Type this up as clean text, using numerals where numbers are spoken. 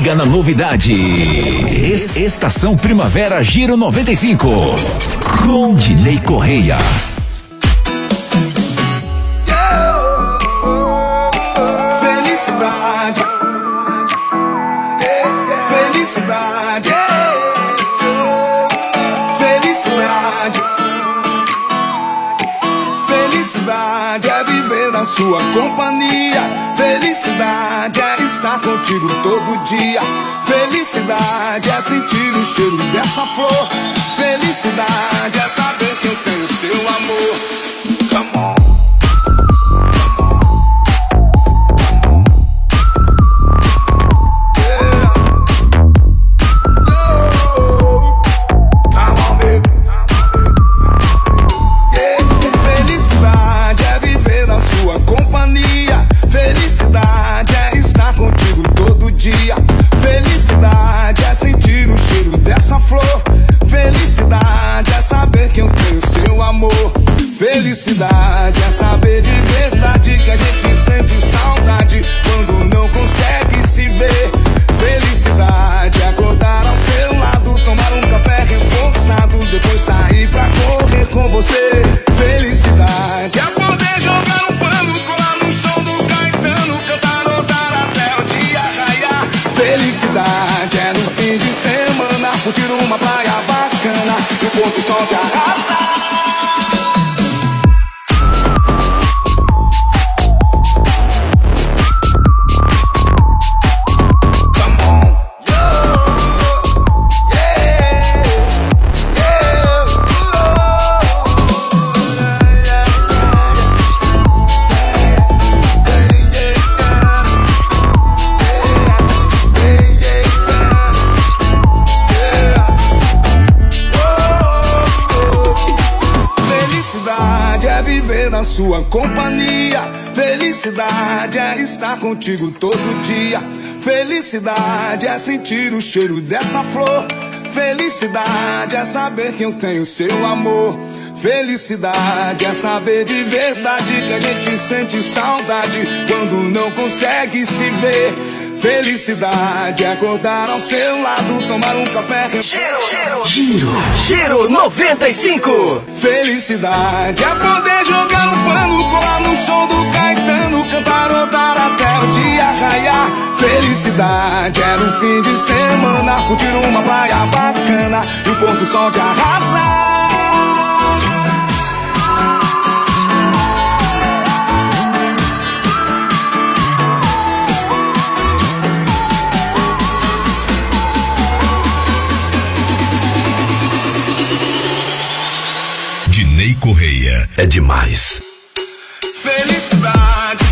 liga na novidade. Estação Primavera Giro 95. Com Dinei Correia. Felicidade. Felicidade. Felicidade. Felicidade é viver na sua companhia. Felicidade é estar contigo todo dia. Felicidade é sentir o cheiro dessa flor. Felicidade é saber que eu tenho seu amor. Come on. Felicidade é estar contigo todo dia. Felicidade é sentir o cheiro dessa flor. Felicidade é saber que eu tenho seu amor. Felicidade é saber de verdade que a gente sente saudade quando não consegue se ver. Felicidade é acordar ao seu lado, tomar um café reforçado, depois sair pra correr com você. Felicidade é poder jogar um pano, colar no chão do Caetano, cantarotar até o dia raiar. Felicidade é no fim de semana curtir uma praia bacana e o pôr do sol te arrasar. Na sua companhia. Felicidade é estar contigo todo dia. Felicidade é sentir o cheiro dessa flor. Felicidade é saber que eu tenho seu amor. Felicidade é saber de verdade que a gente sente saudade quando não consegue se ver. Felicidade é acordar ao seu lado, tomar um café. Giro 95. Felicidade é poder jogar um pano, colar no show do Caetano, cantarotar até o dia raiar. Felicidade é no fim de semana curtir uma praia bacana e o pôr do sol te arrasar. Dinei Correia é demais. Felicidade.